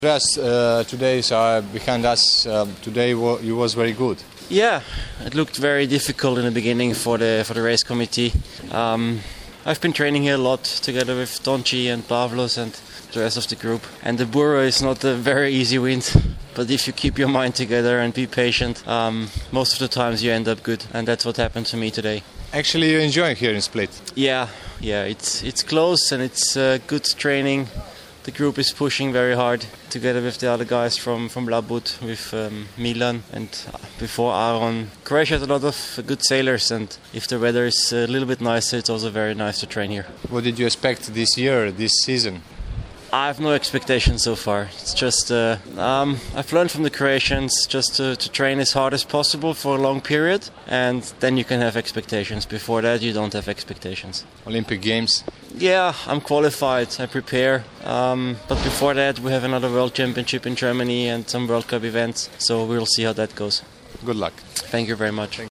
Today's behind us. Today it was very good. Yeah, it looked very difficult in the beginning for the race committee. I've been training here a lot together with Tonchi and Pavlos and the rest of the group. And the Burro is not a very easy wind, but if you keep your mind together and be patient, most of the times you end up good. And that's what happened to me today. Actually, you're enjoying here in Split. Yeah, it's close and it's good training. The group is pushing very hard together with the other guys from Labut, with Milan and before Aaron. Croatia has a lot of good sailors, and if the weather is a little bit nicer, it's also very nice to train here. What did you expect this year, this season? I have no expectations so far. It's just I've learned from the Croatians just to train as hard as possible for a long period, and then you can have expectations. Before that, you don't have expectations. Olympic Games? Yeah, I'm qualified. I prepare. But before that, we have another World Championship in Germany and some World Cup events. So we'll see how that goes. Good luck. Thank you very much.